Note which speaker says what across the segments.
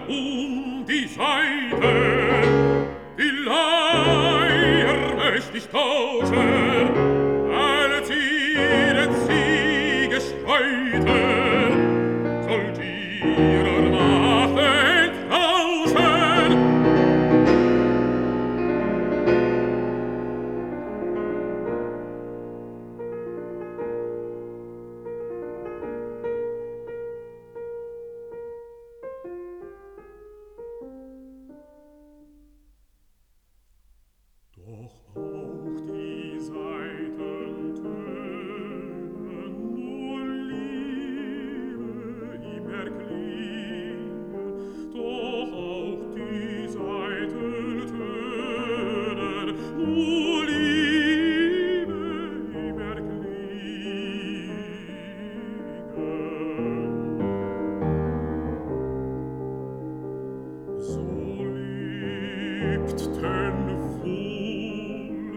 Speaker 1: die Seite, die Leier möcht ich tauschen, als ihnen sie gestreuten, sollt ihrer Macht entrauschen. Doch auch die Saiten tönen, nur Liebe ihm erklingen. Doch auch die Saiten tönen, nur Liebe ihm erklingen. So liebt denn wohl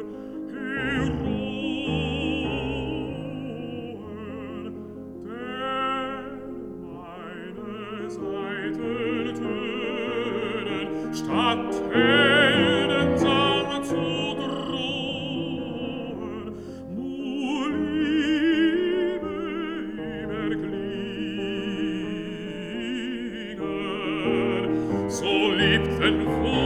Speaker 1: Heroen, denn meine Saiten tönen, statt Heldensang zu drohen, nur Liebe ihm erklingen. So liebt denn wohl